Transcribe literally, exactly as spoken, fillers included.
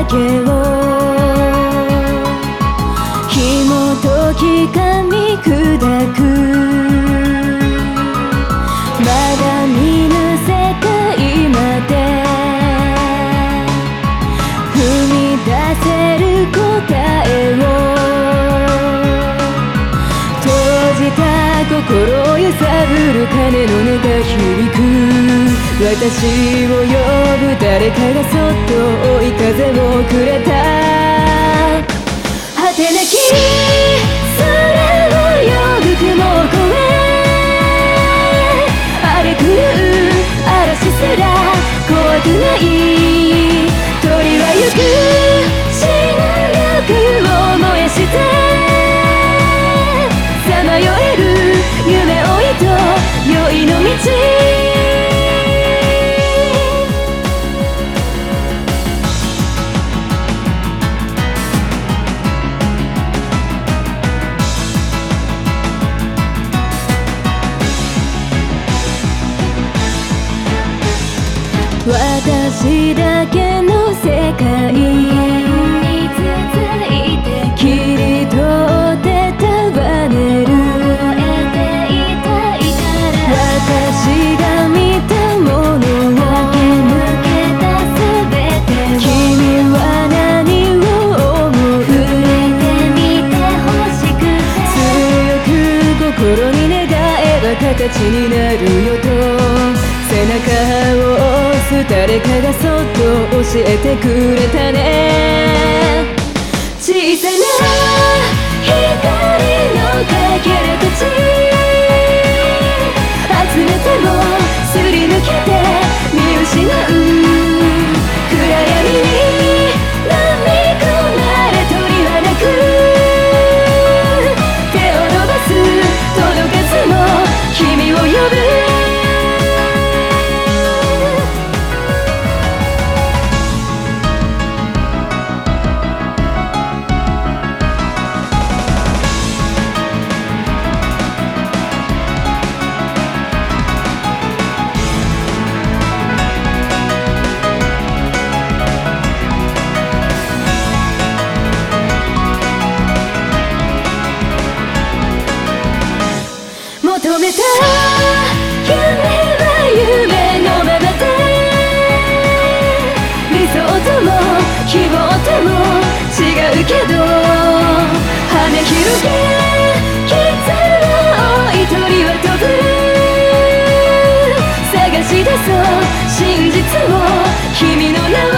だけを紐解き噛み砕く、まだ見ぬ世界まで踏み出せる答えを、閉じた心を揺さぶる鐘の音が響く。私を呼ぶ誰かがそっと追い風をくれた。果てなき空を呼ぶ雲を越え、荒れ狂う嵐すら怖くない。鳥は行く新緑を燃やしてさまよえる夢追いと酔いの道。私だけの世界に続いて切り取って束ねる。私が見たものを駆け抜けたすべてを、君は何を思う？触れてみてほしくて、強く心に願えば形になるよと背中を押す誰かがそっと教えてくれたね。小さな光のかけらたち集めてもすり抜けて見失う。暗闇に飲み込まれ鳥は鳴く。手を伸ばす届かずも君を呼ぶ。求めた夢は夢のままで、理想とも希望とも違うけど、羽広げ傷を追い鳥は飛ぶ。探し出そう真実を君の名を